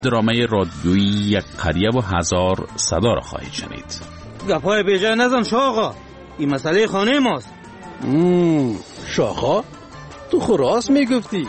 درامه رادیویی یک قریه و هزار صدا را خواهید شنید. گپای بیجای نزن شاقا، این مسئله خانه ماست. شاقا تو خو راست میگفتی.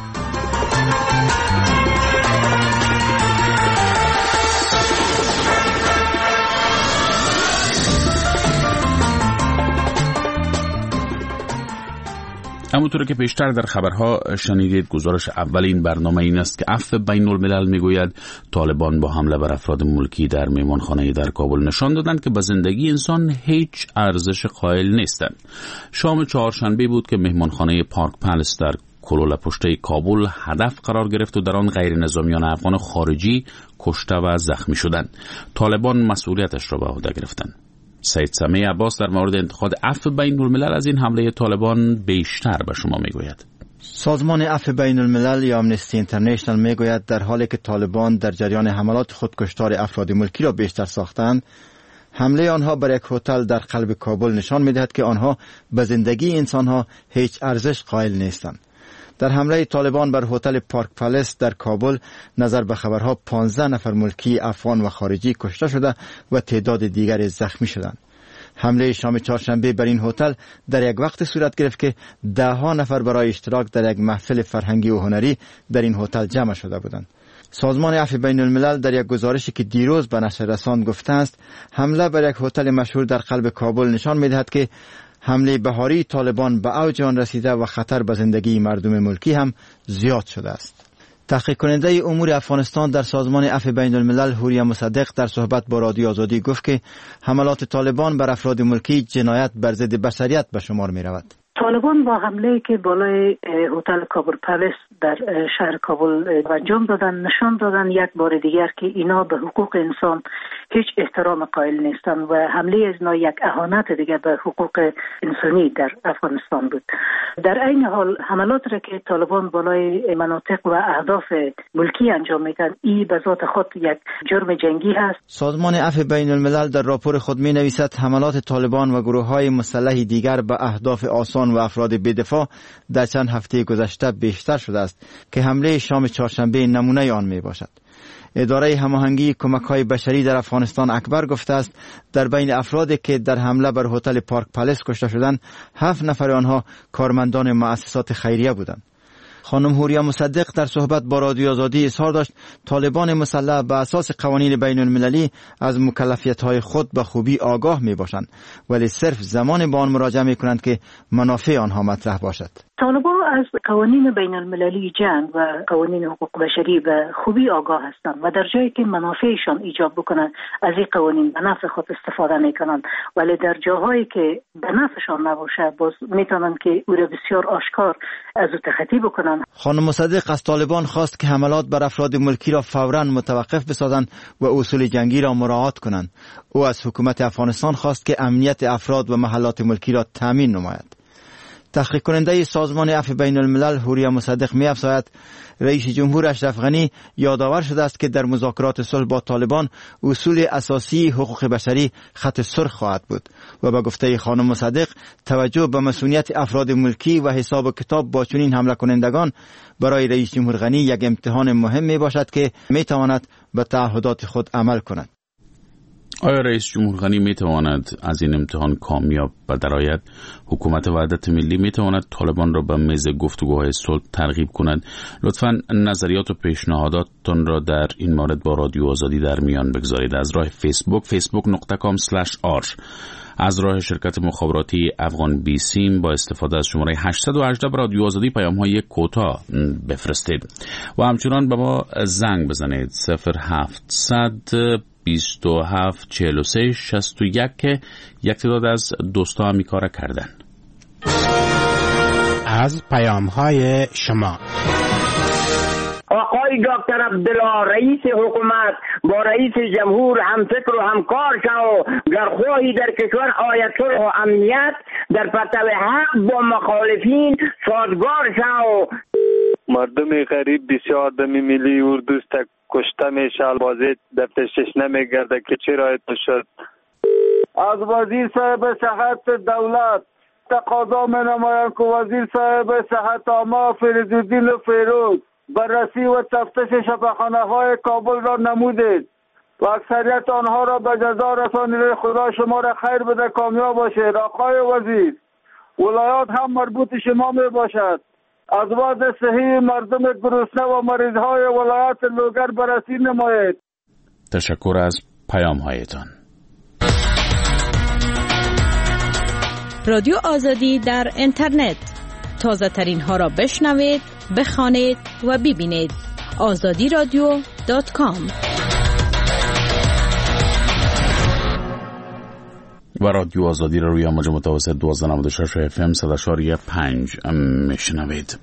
همونطور که پیشتر در خبرها شنیدید، گزارش اول این برنامه این است که عفو بین الملل میگوید طالبان با حمله بر افراد ملکی در مهمانخانه در کابل نشان دادند که به زندگی انسان هیچ ارزش قائل نیستند. شام چهارشنبه بود که مهمانخانه پارک پلس در کلوله پشته کابل هدف قرار گرفت و در آن غیر نظامیان افغان خارجی کشته و زخمی شدند. طالبان مسئولیتش را به عهده گرفتند. سید سمیع عباس در مورد انتقاد عفو بین الملل از این حمله طالبان بیشتر به شما میگوید. سازمان عفو بین الملل یا آمنستی اینترنشنال میگوید در حالی که طالبان در جریان حملات خودکشتار افراد ملکی را بیشتر ساختند، حمله آنها بر یک هتل در قلب کابل نشان میدهد که آنها به زندگی انسانها هیچ ارزش قائل نیستند. در حمله طالبان بر هتل پارک پلس در کابل نظر به خبرها 15 نفر ملکی افغان و خارجی کشته شده و تعداد دیگری زخمی شدند. حمله شام چهارشنبه بر این هتل در یک وقت صورت گرفت که 10 نفر برای اشتراک در یک محفل فرهنگی و هنری در این هتل جمع شده بودند. سازمان عفو بین الملل در یک گزارشی که دیروز به نشر رساند گفته است حمله بر یک هتل مشهور در قلب کابل نشان می‌دهد که حمله بهاری طالبان به اوج آن رسیده و خطر به زندگی مردم ملکی هم زیاد شده است. تحقیق کننده امور افغانستان در سازمان عفو بین الملل هوریا مصدق در صحبت با رادیو آزادی گفت که حملات طالبان بر افراد ملکی جنایت بر ضد بشریت به شمار می رود. طالبان با حمله که بالای هتل کابل پلس در شهر کابل انجام دادن نشان دادن یک بار دیگر که اینا به حقوق انسان هیچ احترام قائل نیستند و حمله از اینا یک اهانت دیگر به حقوق انسانی در افغانستان بود. در عین حال حملات را که طالبان بالای مناطق و اهداف ملکی انجام میدن این به ذات خود یک جرم جنگی هست. سازمان عفو بین الملل در راپور خود می نویسد حملات طالبان و گروه های مسلح دیگر به اهداف آسان و افراد بی‌دفاع در چند هفته گذشته بیشتر شده است که حمله شام چهارشنبه نمونه آن می باشد. اداره هماهنگی کمک‌های بشری در افغانستان اکبر گفته است در بین افرادی که در حمله بر هتل پارک پلس کشته شدند 7 نفر آنها کارمندان مؤسسات خیریه بودند. خانم هوریا مصدق در صحبت با رادیو آزادی اظهار داشت طالبان مسلح به اساس قوانین بین المللی از مکلفیت‌های خود به خوبی آگاه می‌باشند ولی صرف زمان به آن مراجعه می‌کنند که منافع آنها مطرح باشد. طالبان از قوانین بین المللی جنگ و قوانین حقوق بشری به خوبی آگاه هستند و در جایی که منافعشان ایجاب بکنند از این قوانین به نفع خود استفاده می‌کنند ولی در جاهایی که به نفعشان نباشه باز می‌توانند که او را بسیار آشکار از او تخطی بکنند. خانم مصدق از طالبان خواست که حملات بر افراد ملکی را فوراً متوقف بسازند و اصول جنگی را مراعات کنند. او از حکومت افغانستان خواست که امنیت افراد و محلات ملکی را تامین نماید. تحقیق کننده سازمان عفو بین الملل هوریا مصدق می افزاید رئیس جمهور اشرف غنی یادآور شده است که در مذاکرات صلح با طالبان اصول اساسی حقوق بشری خط سرخ خواهد بود و به گفته خانم مصدق توجه به مسئولیت افراد ملکی و حساب و کتاب با چنین حمله کنندگان برای رئیس جمهور غنی یک امتحان مهم می باشد که می تواند به تعهدات خود عمل کند. آیا رئیس جمهور غنی می تواند از این امتحان کامیاب درآید؟ حکومت وحدت ملی می تواند طالبان را به میز گفتگوهای صلح ترغیب کند؟ لطفاً نظریات و پیشنهاداتتان را در این مورد با رادیو آزادی در میان بگذارید. از راه فیسبوک facebook.com/r، از راه شرکت مخابراتی افغان بیسیم با استفاده از شماره 818 رادیو آزادی پیام‌های کوتاه بفرستید و همچنان به ما زنگ بزنید 0700 27 43 61 که یک تعداد از دوستا هم کار کردن. از پیام‌های شما آقای دکتر عبدالله رئیس حکومت با رئیس جمهور هم فکر و همکار شو گر خواهی در کشور آید صلح و امنیت در پرتو حق با مخالفین سازگار شو. مردم غریب بسیار دمی ملی اردوست کشته میشه، بازی دفترش نمیگرده که چرا ایتو شد. از وزیر صاحب صحت دولت تقاضا می نمایم که وزیر صاحب صحت عامه فریدالدین فیروز بررسی و تفتیش شفاخانه‌های کابل را نمودید و اکثریت آنها را به جزا رسانید. خدا شما را خیر بده، کامیاب باشید. آقای وزیر، ولایات هم مربوط شما می باشد. از وضع صحی مردم گرسنه و مریضهای ولایت لوگر بررسی نمایید. تشکر از پیام هایتان. رادیو آزادی در اینترنت، تازه ترین ها را بشنوید، بخوانید و ببینید. azadiradio.com. و رادیو آزادی را روی امواج متوسط 1296 FM 100.5 میشنوید.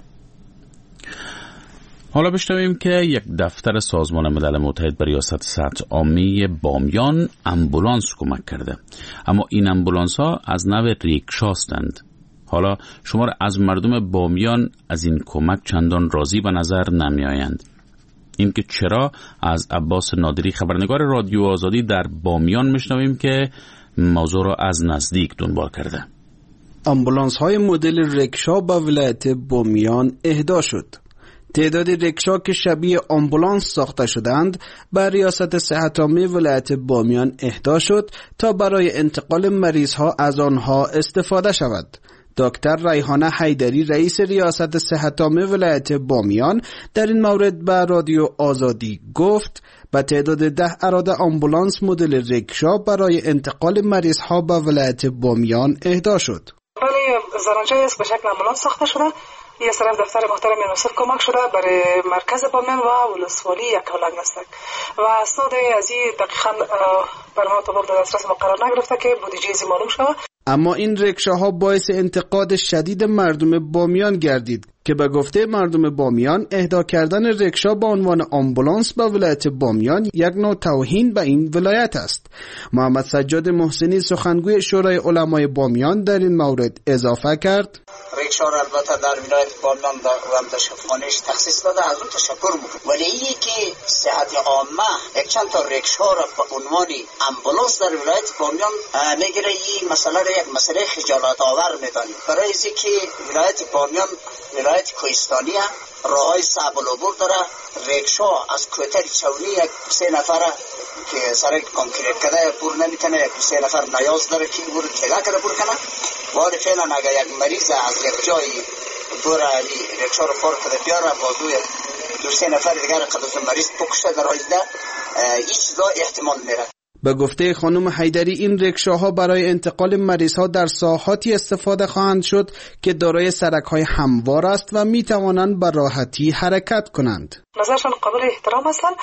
حالا بشنویم که یک دفتر سازمان ملل متحد به ریاست صحت عامه بامیان امبولانس کمک کرده، اما این امبولانس ها از نوع ریکشاستند. حالا شمار از مردم بامیان از این کمک چندان راضی به نظر نمی آیند. این که چرا، از عباس نادری خبرنگار رادیو آزادی در بامیان میشنویم که موضوع را از نزدیک دنبال کرده. آمبولانس های مدل رکشا به ولایت بامیان اهدا شد. تعداد رکشا که شبیه آمبولانس ساخته شدند به ریاست صحت عامه ولایت بامیان اهدا شد تا برای انتقال مریض ها از آنها استفاده شود. دکتر ریحانه حیدری رئیس ریاست صحت عامه ولایت بامیان در این مورد به رادیو آزادی گفت به تعداد 10 اراده آمبولانس مدل رکشا برای انتقال مریض ها به ولایت بامیان اهدا شد. بله، زرنجه است به شکل آمبولانس ساخته شده. یه طرف دفتر محترم یونیسف کمک شده برای مرکز بامیان و ولسوالی یکاولنگ است و اسناد از این دقیقاً بر ما تو در دسترس ما قرار نگرفته که بودجه ازی معلوم شود. اما این رکشاها باعث انتقاد شدید مردم بامیان گردید که به گفته مردم بامیان اهدا کردن رکشا به عنوان آمبولانس به ولایت بامیان یک نوع توهین به این ولایت است. محمد سجاد محسنی سخنگوی شورای علمای بامیان در این مورد اضافه کرد: رکشا را البته در ولایت بامیان و شفاخانه‌اش تخصیص داده، از اون تشکر میکنم، ولی اینی که صحت عامه یک چند تا رکشا را به عنوان آمبولانس در ولایت بامیان میگیره، این مسئله را یک مسئله خجالت آور میدانیم. برای اینکه ولایت بامیان ولایت کوهستانی راههای صعب العبور داره. رکشا از کوتر چونی یک 3 نفره که سر کانکریت کرده بور نمیتونه، یک 3 نفر نیاز داره که بور کلا کرده بور کنه. ولی فعلا اگر یک مریض از یک جایی بور علی رکشا رو پارک کرده بیاره بازوی 2-3 نفر دیگر قد از مریض بکشه در آینده، هیچ چیزا احتمال میره. به گفته خانم حیدری این رکشاها برای انتقال مریضها در ساحاتی استفاده خواهند شد که دارای سرک‌های هموار است و میتوانند به راحتی حرکت کنند. نظرشان قابل احترام هستند،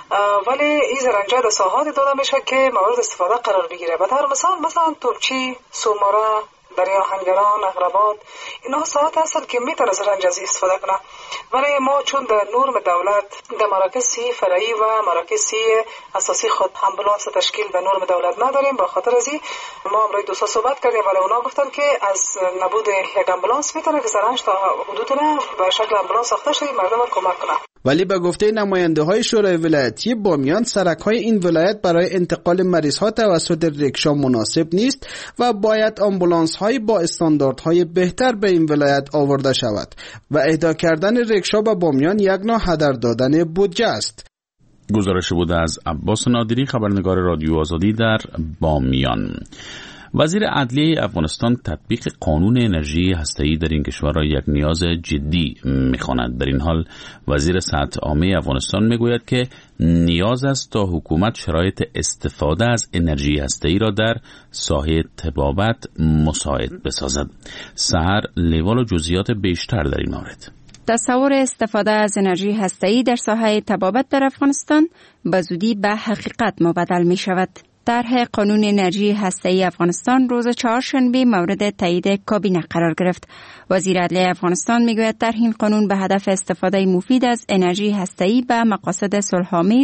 ولی این زرنجه در ساحاتی داده میشه که مورد استفاده قرار بگیره. و در مثلا توپچی، سوماره، دریا آهنگران، اغربات، اینها ساعت هستن که میتونه زرنج از استفاده کنه. ولی ما چون در نورم دولت در مراکز سی فرعی و مراکز سی اساسی خود آمبولانس تشکیل در نورم دولت نداریم. به خاطر ازی ما امروز دوستا صحبت کردیم، ولی اونا گفتن که از نبود یک آمبولانس میتونه که زرنج تا حدود به شکل آمبولانس ساخته شه مردم کمک کنه. ولی به گفته نماینده های شورای ولایتی بامیان سرک های این ولایت برای انتقال مریض ها توسط رکشا مناسب نیست و باید آمبولانس های با استانداردهای بهتر به این ولایت آورده شود و اهدا کردن رکشا به بامیان یک نوع هدر دادن بودجه است. گزارش بوده از عباس نادری خبرنگار رادیو آزادی در بامیان. وزیر عدلیه افغانستان تطبیق قانون انرژی هسته‌ای در این کشور را یک نیاز جدی می‌خواند. در این حال وزیر صحت عامه افغانستان میگوید که نیاز است تا حکومت شرایط استفاده از انرژی هسته‌ای را در ساحه طبابت مساعد بسازد. سحر لیوال و جزئیات بیشتر در این مورد. تصور استفاده از انرژی هسته‌ای در ساحه طبابت در افغانستان به زودی به حقیقت مبدل می شود. طرح قانون انرژی هسته‌ای افغانستان روز چهارشنبه مورد تایید کابینه قرار گرفت. وزیر عدلیه افغانستان میگوید طرح این قانون به هدف استفاده مفید از انرژی هسته‌ای به مقاصد صلح‌آمیز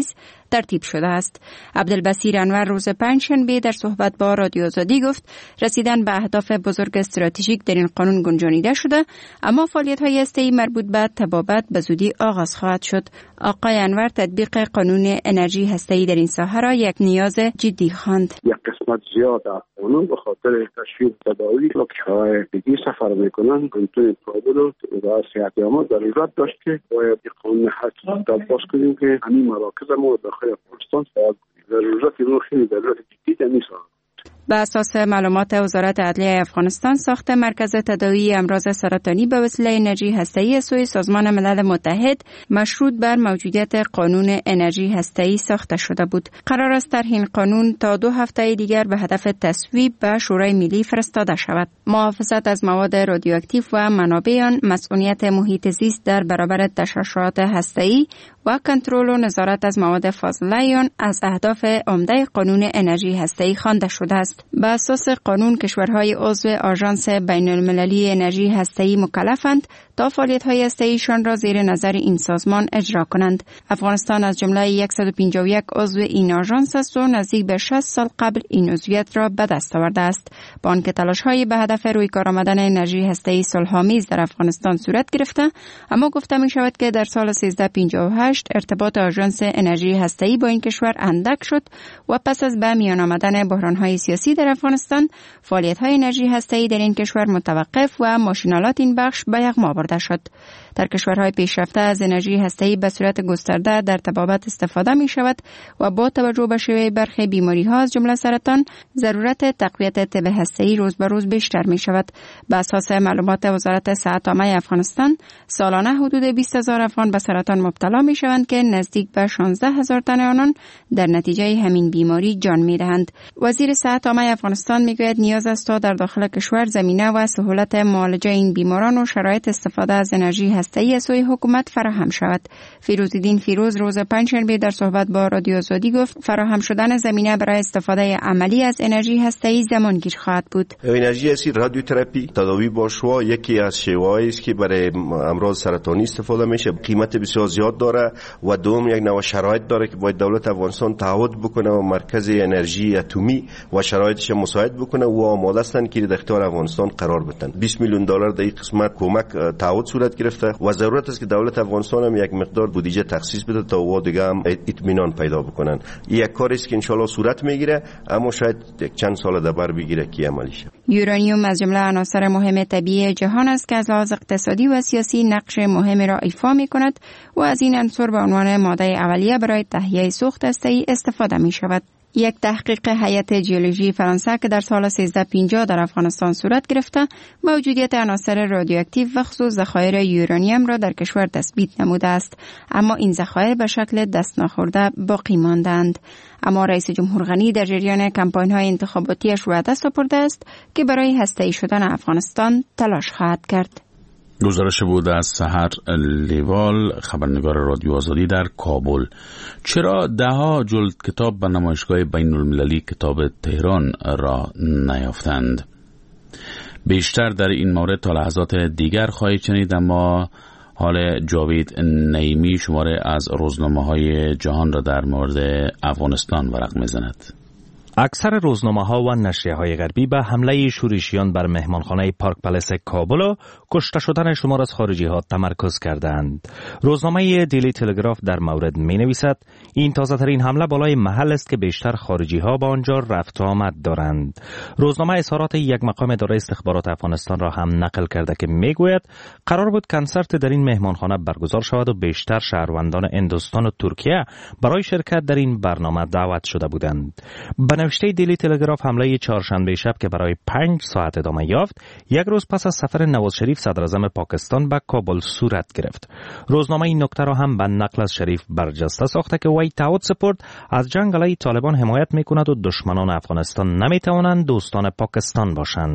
ترتیب شده است. عبدالبصیر انور روز پنجشنبه در صحبت با رادیو آزادی گفت رسیدن به اهداف بزرگ استراتژیک در این قانون گنجانیده شده، اما فعالیت‌های هسته‌ای مربوط به طبابت به زودی آغاز خواهد شد. آقای انور تطبیق قانون انرژی هسته‌ای در این ساحه را یک نیاز جدی خواند. یک قسمت زیاد از قانون به خاطر تشویق تداوی که شرایط دیگه سفر میکنن کنترل کابل و صحت عامه ضرورت داشت که باید قانون حقیقی باز کنیم که همین مراکز ما داخل افغانستان فعال کنیم. ضرورت رو خیلی ضرورت جدی نیست. به اساس معلومات وزارت عدلیه افغانستان، ساخت مرکز تداوی امراض سرطانی به وسیله انرژی هسته‌ای سوی سازمان ملل متحد مشروط بر موجودیت قانون انرژی هسته‌ای ساخته شده بود. قرار است در این قانون تا 2 هفته دیگر به هدف تصویب به شورای ملی فرستاده شود. محافظت از مواد رادیواکتیو و منابع آن، مسئولیت محیط زیست در برابر تشعشعات هسته‌ای و کنترل و نظارت از مواد فاضله آن از اهداف عمده قانون انرژی هسته‌ای خوانده شده است. به اساس قانون کشورهای عضو آژانس بین‌المللی انرژی هسته‌ای مکلفند تا فعالیت‌های هسته‌ایشان را زیر نظر این سازمان اجرا کنند. افغانستان از جمله 151 عضو این آژانس است و نزدیک به 60 سال قبل این عضویت را به دست آورده است. با آنکه تلاش‌های به هدف روی کار آمدن انرژی هسته‌ای صلح‌آمیز در افغانستان صورت گرفته، اما گفته می‌شود که در سال 1358 ارتباط آژانس انرژی هسته‌ای با این کشور اندک شد و پس از به میان آمدن بحران‌های سیاسی در افغانستان، فعالیت‌های انرژی هسته‌ای در این کشور متوقف و ماشینالات این بخش به یغما برده شد. در کشورهای پیشرفته از انرژی هسته‌ای به صورت گسترده در طبابت استفاده می‌شود و با توجه به شیوع برخی بیماری‌ها از جمله سرطان، ضرورت تقویت طب هسته‌ای روز به روز بیشتر می‌شود. به اساس معلومات وزارت صحت عامه افغانستان، سالانه حدود 20,000 افغان به سرطان مبتلا می‌شوند که نزدیک به 16,000 تن آنان در نتیجه همین بیماری جان می‌دهند. وزیر صحت عامه افغانستان می‌گوید نیاز است تا در داخل کشور زمینه و سهولت معالجه این بیماران و شرایط استفاده از انرژی هسته‌ای از سوی حکومت فراهم شود. فیروزالدین فیروز روز پنجشنبه در صحبت با رادیو آزادی گفت فراهم شدن زمینه برای استفاده عملی از انرژی هسته‌ای زمانگیر خواهد بود. انرژی هسته‌ای رادیوتراپی تداوی با شعاع یکی از شیوه‌هایی است که برای امراض سرطانی استفاده میشه. قیمت بسیار زیاد داره و دوم یک نوع شرایط داره که باید دولت افغانستان تعهد بکنه و مرکز انرژی اتمی و شرایطش مساعد بکنه و آماده هستند که در اختیار افغانستان قرار بدن. 20 میلیون دلار در این قسمت کمک تعهد صورت گرفته و ضرورت است که دولت افغانستان هم یک مقدار بودجه تخصیص بده تا و دیگه هم اطمینان پیدا بکنن. یک کاری است که ان شاء الله صورت میگیره، اما شاید یک چند سال دبر بگیره که عملی شه. یورانیوم از جمله عناصر مهم طبیعی جهان است که از لحاظ اقتصادی و سیاسی نقش مهمی را ایفا می‌کند و از این عنصر به عنوان ماده اولیه برای تهیه سوخت هسته‌ای استفاده می‌شود. یک تحقیق هیئت ژئولوژی فرانسه که در سال 1350 در افغانستان صورت گرفته، موجودیت عناصر رادیواکتیو و خصوص ذخایر یورانیم را در کشور تثبیت نموده است، اما این ذخایر به شکل دست نخورده باقی ماندند. اما رئیس جمهور غنی در جریان کمپاین‌های انتخاباتیش وعده سپرده است که برای هسته‌ای شدن افغانستان تلاش خواهد کرد. گزارش بود از سحر لیوال، خبرنگار رادیو آزادی در کابل. چرا دهها جلد کتاب به نمایشگاه بین المللی کتاب تهران را نیافتند؟ بیشتر در این مورد تا لحظات دیگر خواهید شنید، اما حال جاوید نعیمی شماره از روزنامه‌های جهان را در مورد افغانستان ورق می‌زند. اکثر روزنامه‌ها و نشریه‌های غربی به حمله شورشیان بر مهمانخانه پارک پلس کابل و کشته شدن شمار از خارجی‌ها تمرکز کردند. روزنامه دیلی تلگراف در مورد می‌نویسد این تازه‌ترین حمله بالای محل است که بیشتر خارجی‌ها به آنجا رفت و آمد دارند. روزنامه اظهارات یک مقام اداره استخبارات افغانستان را هم نقل کرده که می‌گوید قرار بود کنسرت در این مهمانخانه برگزار شود و بیشتر شهروندان هندوستان و ترکیه برای شرکت در این برنامه دعوت شده بودند. نوشته دیلی تلگراف حمله چهارشنبه شب که برای 5 ساعت ادامه یافت، یک روز پس از سفر نواز شریف صدر اعظم پاکستان به کابل صورت گرفت. روزنامه این نکته را هم به نقل از شریف برجسته ساخته که وی تعهد سپرد از جنگ علیه طالبان حمایت میکند و دشمنان افغانستان نمیتوانند دوستان پاکستان باشند.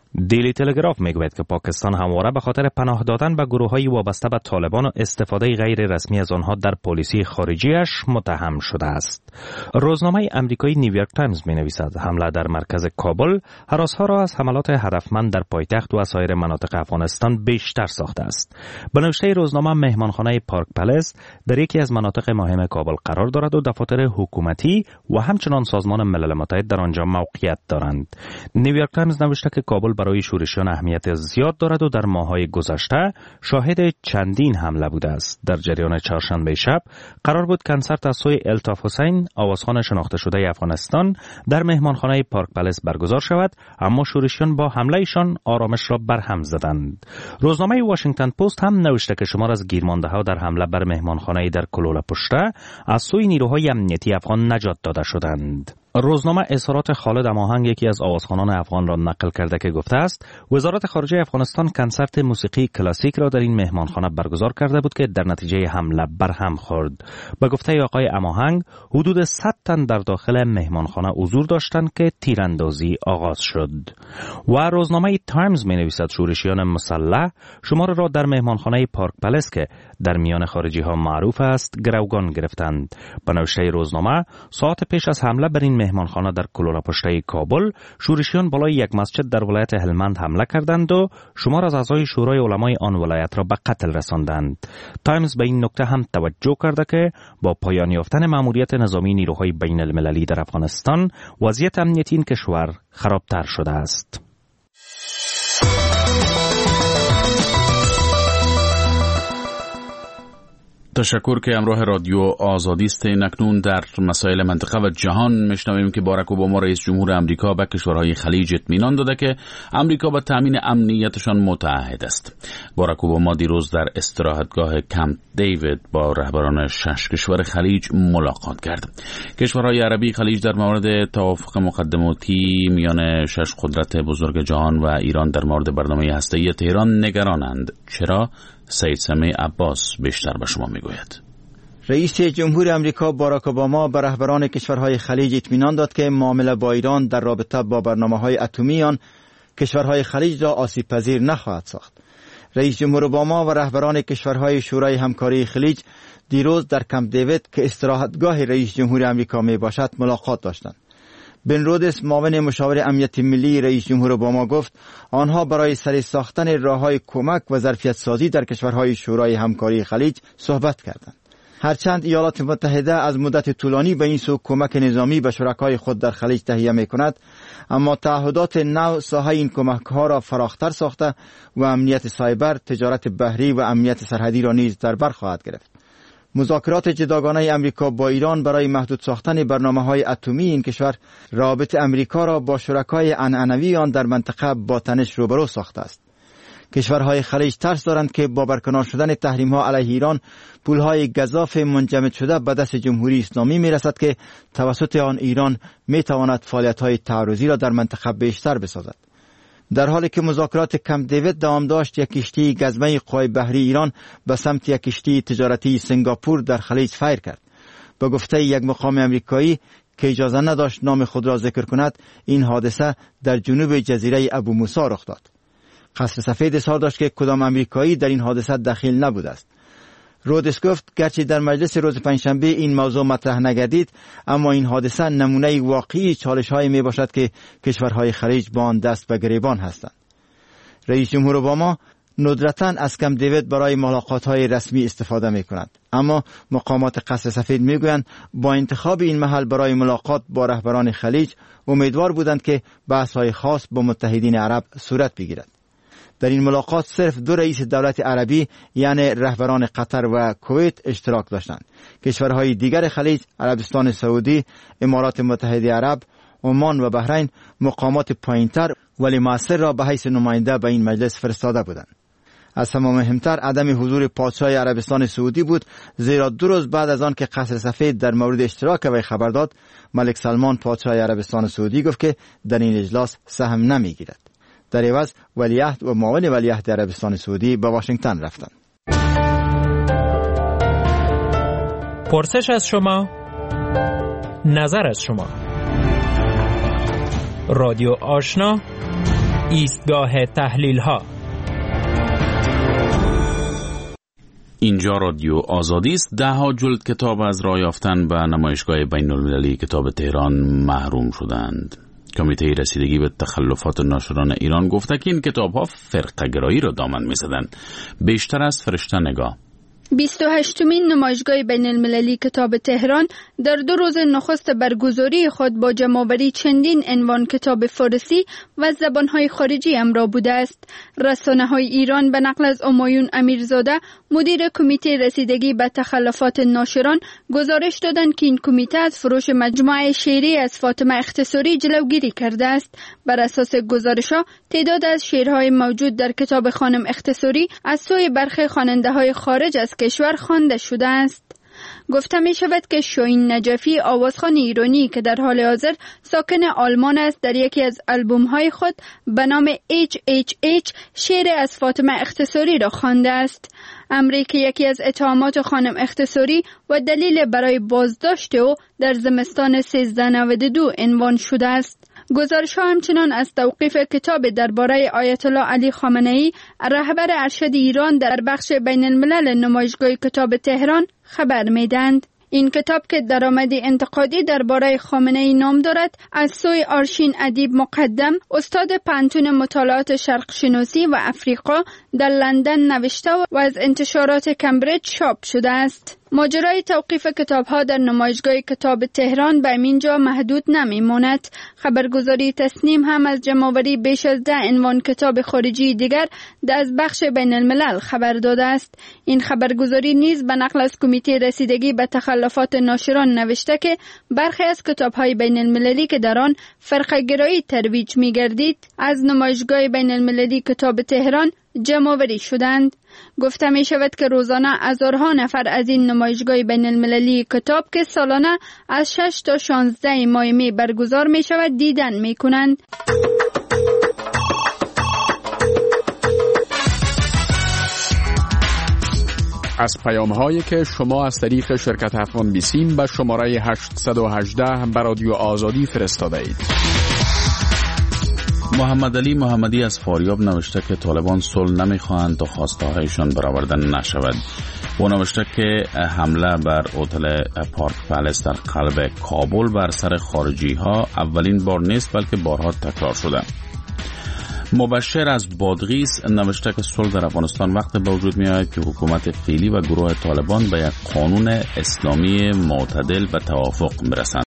دیلی تلگراف میگوید که پاکستان همواره به خاطر پناه دادن به گروه‌های وابسته به طالبان و استفاده غیر رسمی از آنها در پالیسی خارجیش متهم شده است. روزنامه آمریکایی نیویورک تایمز می‌نویسد حمله در مرکز کابل هراس‌ها را از حملات هدفمند در پایتخت و سایر مناطق افغانستان بیشتر ساخته است. به نوشته روزنامه مهمانخانه پارک پلس در یکی از مناطق مهم کابل قرار دارد و دفاتر حکومتی و همچنان سازمان ملل متحد در آنجا موقعیت دارند. نیویورک تایمز نوشته که کابل برای شورشیان اهمیت زیاد دارد و در ماه‌های گذشته شاهد چندین حمله بوده است. در جریان چهارشنبه شب قرار بود کنسرت از سوی الطاف حسین، آوازخوان شناخته شده افغانستان، در مهمانخانه پارک پلس برگزار شود، اما شورشیان با حملهشان آرامش را برهم زدند. روزنامه واشنگتن پست هم نوشته که شمار از گیرمانده‌ها در حمله بر مهمانخانه در کلوله پشته از سوی نیروهای امنیتی افغان نجات داده شدند. روزنامه اظهارات خالد اماهنگ یکی از آوازخوانان افغان را نقل کرده که گفته است وزارت خارجه افغانستان کنسرت موسیقی کلاسیک را در این مهمانخانه برگزار کرده بود که در نتیجه حمله برهم خورد. به گفته آقای اماهنگ حدود 100 تن در داخل مهمانخانه حضور داشتند که تیراندازی آغاز شد. و روزنامه تایمز می‌نویسد شورشیان مسلح شمار را در مهمانخانه پارک پلس که در میان خارجی ها معروف است گروگان گرفتند. به نوشته روزنامه ساعت پیش از حمله بر این مهمانخانه در کلوله پشته کابل شورشیان بالای یک مسجد در ولایت هلمند حمله کردند و شمار از اعضای شورای علمای آن ولایت را به قتل رساندند. تایمز به این نکته هم توجه کرده که با پایان یافتن مأموریت نظامی نیروهای بین المللی در افغانستان وضعیت امنیتی این کشور خرابتر شده است. تشکر که همراه رادیو آزادی است. اکنون در مسائل منطقه و جهان میشنویم که باراک اوباما رئیس جمهور امریکا به کشورهای خلیج اطمینان داده که امریکا به تامین امنیتشان متعهد است. باراک اوباما دیروز در استراحتگاه کمپ دیوید با رهبران 6 کشور خلیج ملاقات کرد. کشورهای عربی خلیج در مورد توافق مقدماتی میان 6 قدرت بزرگ جهان و ایران در مورد برنامه هسته‌ای تهران نگرانند. چرا؟ سید سمیع عباس بیشتر به شما میگوید. رئیس جمهور امریکا باراک اوباما به رهبران کشورهای خلیج اطمینان داد که معامله با ایران در رابطه با برنامه‌های اتمی آن کشورهای خلیج را آسیب پذیر نخواهد ساخت. رئیس جمهور اوباما و رهبران کشورهای شورای همکاری خلیج دیروز در کمپ دیوید که استراحتگاه رئیس جمهور امریکا می باشد ملاقات داشتند. بن رودس معاون مشاور امنیت ملی رئیس جمهور اوباما گفت آنها برای سری ساختن راه‌های کمک و ظرفیت سازی در کشورهای شورای همکاری خلیج صحبت کردند. هرچند ایالات متحده از مدت طولانی به این سو کمک نظامی به شرکای خود در خلیج تهیه می‌کند، اما تعهدات نو ساحه این کمک‌ها را فراختر ساخته و امنیت سایبر، تجارت بحری و امنیت سرحدی را نیز در بر خواهد گرفت. مذاکرات جداگانه امریکا با ایران برای محدود ساختن برنامه‌های اتمی این کشور رابطه امریکا را با شرکای عنعنوی آن در منطقه با تنش روبرو ساخته است. کشورهای خلیج ترس دارند که با برکنار شدن تحریم‌ها علیه ایران پولهای گزاف منجمد شده به دست جمهوری اسلامی می‌رسد که توسط آن ایران می‌تواند فعالیت‌های تعرضی را در منطقه بیشتر بسازد. در حالی که مذاکرات کمپ دیوید دوام داشت، یک کشتی گزمه قوای بحری ایران به سمت یک کشتی تجارتی سنگاپور در خلیج فیر کرد. به گفته یک مقام امریکایی که اجازه نداشت نام خود را ذکر کند، این حادثه در جنوب جزیره ابو موسی رخ داد. قصر سفید اظهار داشت که کدام امریکایی در این حادثه دخیل نبوده است. رودس گفت گرچه در مجلس روز پنجشنبه این موضوع مطرح نگردید، اما این حادثه نمونه واقعی چالش‌هایی میباشد که کشورهای خلیج با آن دست به گریبان هستند. رئیس جمهور اوباما ندرتاً از کمپ دیوید برای ملاقات‌های رسمی استفاده می‌کند، اما مقامات قصر سفید میگویند با انتخاب این محل برای ملاقات با رهبران خلیج امیدوار بودند که بحث‌های خاص با متحدین عرب صورت بگیرد. در این ملاقات صرف 2 رئیس دولت عربی یعنی رهبران قطر و کویت اشتراک داشتند. کشورهای دیگر خلیج، عربستان سعودی، امارات متحده عرب، عمان و بحرین مقامات پایینتر ولی مؤثر را به حیث نماینده به این مجلس فرستاده بودند. از همه مهمتر عدم حضور پادشاه عربستان سعودی بود، زیرا 2 روز بعد از آن که قصر سفید در مورد اشتراک وی خبر داد، ملک سلمان پادشاه عربستان سعودی گفت که در این اجلاس سهم نمیگیرد. در عوض ولیعهد و معاون ولیعهد عربستان سعودی به واشنگتن رفتند. پرسش از شما، نظر از شما. رادیو آشنا، ایستگاه تحلیل ها. اینجا رادیو آزادی است. 10 جلد کتاب از راه یافتن به نمایشگاه بین المللی کتاب تهران محروم شدند. کمیته رسیدگی به تخلفات ناشران ایران گفته که این کتاب ها فرقه‌گرایی را دامن می‌زدند. بیشتر از فرشته نگاه. 28مین نمایشگاه بین المللی کتاب تهران در 2 روز نخست برگزاری خود با جمع‌آوری چندین عنوان کتاب فارسی و زبان‌های خارجی همراه بوده است. رسانه‌های ایران به نقل از همایون امیرزاده مدیر کمیته رسیدگی به تخلفات ناشران گزارش دادند که این کمیته از فروش مجموعه شعری از فاطمه اختصاری جلوگیری کرده است. بر اساس گزارش‌ها تعداد از شعرهای موجود در کتاب خانم اختصاری از سوی برخی خواننده‌های خارج از کشور خوانده شده است. گفته می شود که شاهین نجفی آوازخوان ایرانی که در حال حاضر ساکن آلمان است در یکی از آلبوم‌های خود به نام HHH شعر از فاطمه اختصاری را خوانده است. امری که یکی از اتهامات خانم اختصاری و دلیل برای بازداشت او در زمستان 1392 عنوان شده است. گزارش‌ها همچنان از توقیف کتاب درباره آیت الله علی خامنه‌ای رهبر ارشد ایران در بخش بین الملل نمایشگاه کتاب تهران خبر می‌دهند. این کتاب که درآمدی انتقادی درباره خامنه‌ای نام دارد از سوی آرشین ادیب مقدم استاد پانتون مطالعات شرق شناسی و افریقا در لندن نوشته و از انتشارات کمبریج چاپ شده است. ماجرای توقیف کتاب‌ها در نمایشگاه کتاب تهران به اینجا محدود نمی‌ماند. خبرگزاری تصنیم هم از جمع‌آوری بیش از 10 عنوان کتاب خارجی دیگر از بخش بین الملل خبر داده است. این خبرگزاری نیز به نقل از کمیته رسیدگی به تخلفات ناشران نوشته که برخی از کتاب‌های بین المللی که در آن فرقه‌گرایی ترویج می‌گردید از نمایشگاه بین المللی کتاب تهران جمع‌آوری شدند. گفته می شود که روزانه هزارها نفر از این نمایشگاه بین المللی کتاب که سالانه از 6 تا 16 ماه می برگزار می شود دیدن می کنند. از پیام‌هایی که شما از طریق شرکت افغان بیسیم به شماره 818 به رادیو آزادی فرستاده اید. محمد علی محمدی از فاریاب نوشته که طالبان صلح نمیخواهند تا خواسته‌هایشان برآورده نشود. او نوشته که حمله بر هتل پارک پلس در قلب کابل بر سر خارجی ها اولین بار نیست بلکه بارها تکرار شده. مبشر از بادغیس نوشته که صلح در افغانستان وقت به وجود می آید که حکومت فعلی و گروه طالبان به یک قانون اسلامی معتدل به توافق برسند.